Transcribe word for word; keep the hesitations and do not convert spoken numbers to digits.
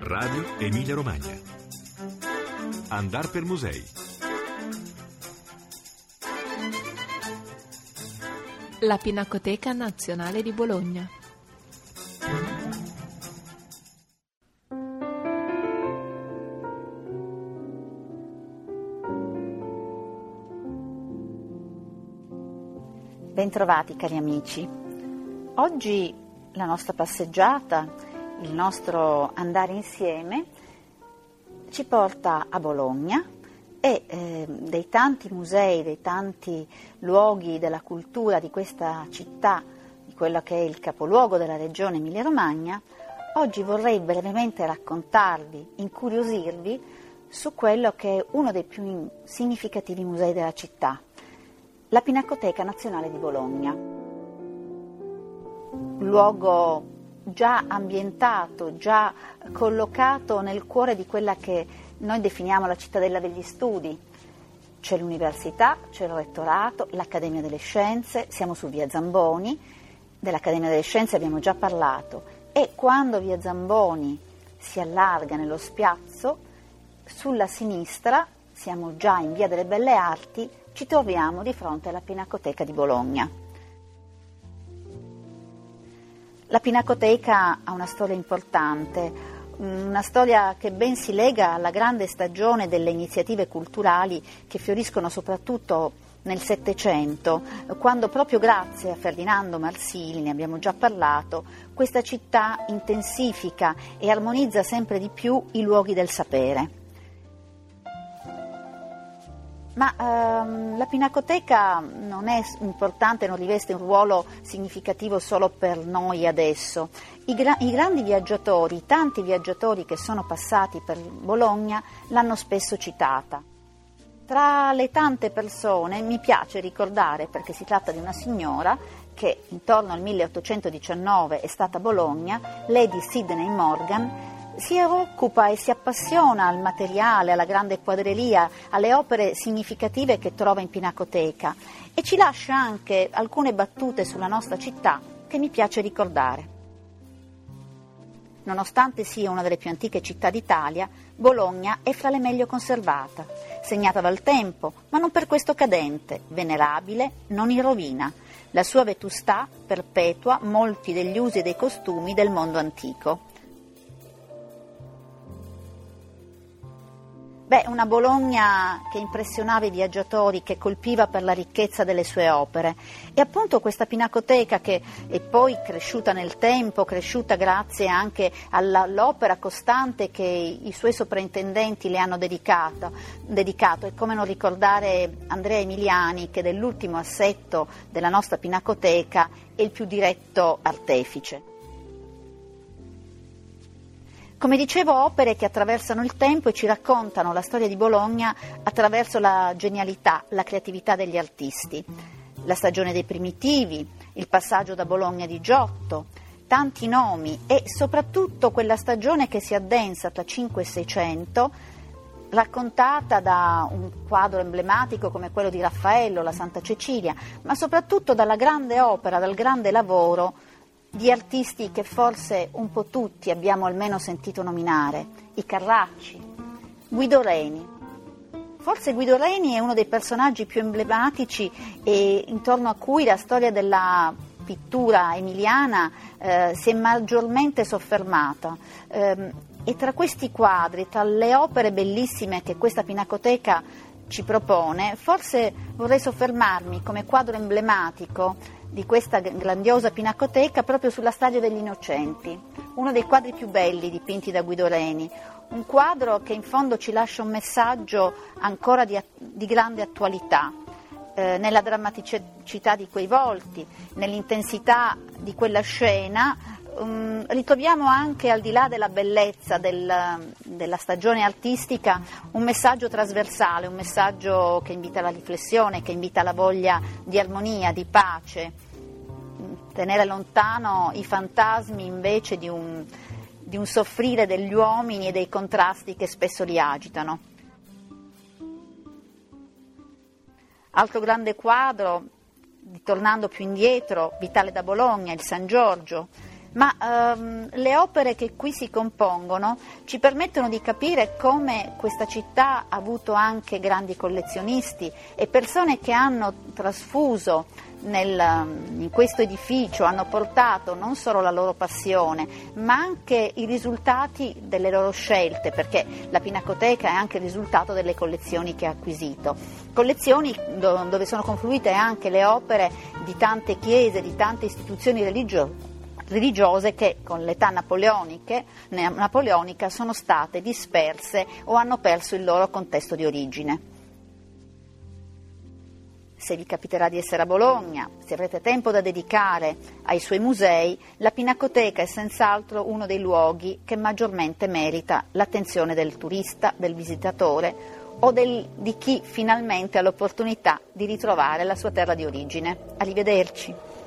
Radio Emilia Romagna. Andar per musei. La Pinacoteca Nazionale di Bologna. Bentrovati cari amici. Oggi la nostra passeggiata, il nostro andare insieme ci porta a Bologna e eh, dei tanti musei, dei tanti luoghi della cultura di questa città, di quello che è il capoluogo della regione Emilia-Romagna, oggi vorrei brevemente raccontarvi, incuriosirvi su quello che è uno dei più significativi musei della città, la Pinacoteca Nazionale di Bologna. Luogo già ambientato, già collocato nel cuore di quella che noi definiamo la cittadella degli studi. C'è l'università, c'è il rettorato, l'Accademia delle Scienze, siamo su via Zamboni, dell'Accademia delle Scienze abbiamo già parlato, e quando via Zamboni si allarga nello spiazzo, sulla sinistra, siamo già in via delle Belle Arti, ci troviamo di fronte alla Pinacoteca di Bologna. La Pinacoteca ha una storia importante, una storia che ben si lega alla grande stagione delle iniziative culturali che fioriscono soprattutto nel Settecento, quando proprio grazie a Ferdinando Marsili, ne abbiamo già parlato, questa città intensifica e armonizza sempre di più i luoghi del sapere. Ma ehm, la Pinacoteca non è importante, non riveste un ruolo significativo solo per noi adesso. I, gra- i grandi viaggiatori, i tanti viaggiatori che sono passati per Bologna l'hanno spesso citata. Tra le tante persone mi piace ricordare, perché si tratta di una signora che intorno al milleottocentodiciannove è stata a Bologna, Lady Sydney Morgan, si occupa e si appassiona al materiale, alla grande quadreria, alle opere significative che trova in Pinacoteca e ci lascia anche alcune battute sulla nostra città che mi piace ricordare. Nonostante sia una delle più antiche città d'Italia, Bologna è fra le meglio conservata, segnata dal tempo, ma non per questo cadente, venerabile, non in rovina. La sua vetustà perpetua molti degli usi e dei costumi del mondo antico. Beh, una Bologna che impressionava i viaggiatori, che colpiva per la ricchezza delle sue opere. E appunto questa Pinacoteca, che è poi cresciuta nel tempo, cresciuta grazie anche alla, all'opera costante che i suoi soprintendenti le hanno dedicato, dedicato. E come non ricordare Andrea Emiliani, che dell'ultimo assetto della nostra Pinacoteca è il più diretto artefice. Come dicevo, opere che attraversano il tempo e ci raccontano la storia di Bologna attraverso la genialità, la creatività degli artisti. La stagione dei primitivi, il passaggio da Bologna di Giotto, tanti nomi e soprattutto quella stagione che si addensa tra cinque e seicento, raccontata da un quadro emblematico come quello di Raffaello, la Santa Cecilia, ma soprattutto dalla grande opera, dal grande lavoro di artisti che forse un po' tutti abbiamo almeno sentito nominare, i Carracci, Guido Reni. Forse Guido Reni è uno dei personaggi più emblematici e intorno a cui la storia della pittura emiliana eh, si è maggiormente soffermata. Eh, e tra questi quadri, tra le opere bellissime che questa Pinacoteca ci propone, forse vorrei soffermarmi come quadro emblematico di questa grandiosa Pinacoteca proprio sulla Stadio degli Innocenti, uno dei quadri più belli dipinti da Guido Reni, un quadro che in fondo ci lascia un messaggio ancora di, di grande attualità, eh, nella drammaticità di quei volti, nell'intensità di quella scena. Um, ritroviamo anche, al di là della bellezza del, della stagione artistica, un messaggio trasversale, un messaggio che invita alla riflessione, che invita alla voglia di armonia, di pace, tenere lontano i fantasmi invece di un, di un soffrire degli uomini e dei contrasti che spesso li agitano. Altro grande quadro, tornando più indietro, Vitale da Bologna, il San Giorgio, ma ehm, le opere che qui si compongono ci permettono di capire come questa città ha avuto anche grandi collezionisti e persone che hanno trasfuso nel, in questo edificio, hanno portato non solo la loro passione ma anche i risultati delle loro scelte, perché la Pinacoteca è anche il risultato delle collezioni che ha acquisito, collezioni dove sono confluite anche le opere di tante chiese, di tante istituzioni religiose religiose che con l'età napoleoniche, napoleonica sono state disperse o hanno perso il loro contesto di origine. Se vi capiterà di essere a Bologna, se avrete tempo da dedicare ai suoi musei, la Pinacoteca è senz'altro uno dei luoghi che maggiormente merita l'attenzione del turista, del visitatore o del, di chi finalmente ha l'opportunità di ritrovare la sua terra di origine. Arrivederci.